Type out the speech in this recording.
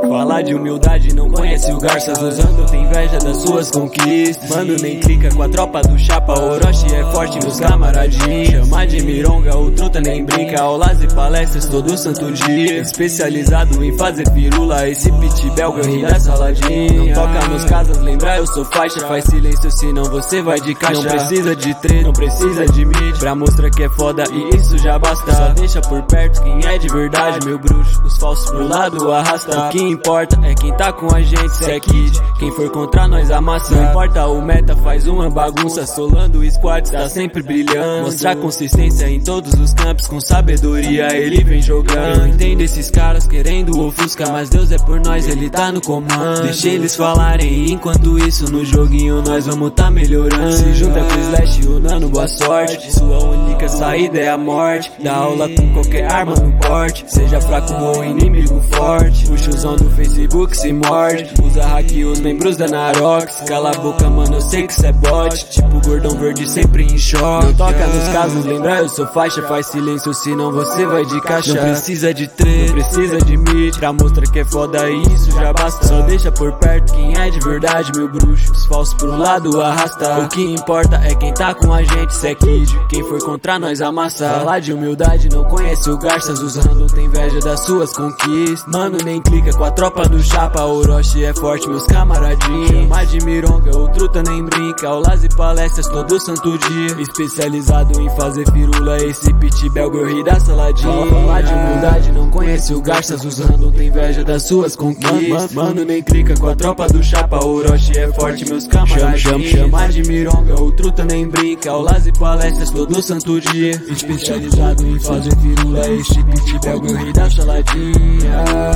Fala de humildade, não conhece o Garças. Usando tem inveja das suas conquistas. Mano, nem clica com a tropa do chapa. Orochi é forte nos camaradinhos. Chama de mironga, o truta nem brinca. Aulas e palestras todo santo dia. Especializado em fazer firula. Esse pit belga ri da saladinha. Não toca nos casas, lembra eu sou faixa. Faz silêncio senão você vai de caixa. Não precisa de treta, não precisa de mídia pra mostrar que é foda e isso já basta. Só deixa por perto quem é de verdade, meu bruxo. Os falsos pro lado arrasta. O que importa é quem tá com a gente, cê é kid. Quem for contra nós amassa. Não importa o meta, faz uma bagunça. Solando o squad, tá sempre brilhando. Mostrar consistência em todos os campos. Com sabedoria ele vem jogando. Eu entendo esses caras querendo ofuscar, mas Deus é por nós, ele tá no comando. Deixa eles falarem, enquanto isso no joguinho nós vamos tá melhorando. Se junta com o Slash e o Nano, boa sorte. Sua única saída é a morte. Dá aula com qualquer arma no porte. Seja fraco ou inimigo forte. O tiozão do Facebook se morde. Usa hack os membros da Narox. Cala a boca, mano, eu sei que cê é bot. Tipo gordão verde sempre em choque. Não toca nos casos, lembra eu sou faixa. Faz silêncio senão você vai de caixa. Não precisa de treta, não precisa de mídia pra mostrar que é foda e isso já basta. Só deixa por perto quem é de verdade, meu bruxo. Os falsos pro lado arrasta. O que importa é quem tá com a gente, cê é kid. Quem for contra nós amassa. Falar de humildade, não conhece o Garças. Usando tem inveja das suas conquistas. Mano, nem clica com a tropa do chapa. Orochi é forte, meus camaradinhos. Chama de mironga, o truta nem brinca. Aulas e palestras todo santo dia. Especializado em fazer firula. Esse pit belga eu ri da saladinha. Falar de humildade, não conhece o Garças. Usando tem inveja das suas conquistas. Mano, nem clica com a tropa do chapa. Orochi é forte, meus camaradinhos. Chama de mironga, o truta nem brinca. Aulas e palestras todo santo dia. Especializado em fazer firula. Esse pit belga eu ri da saladinha.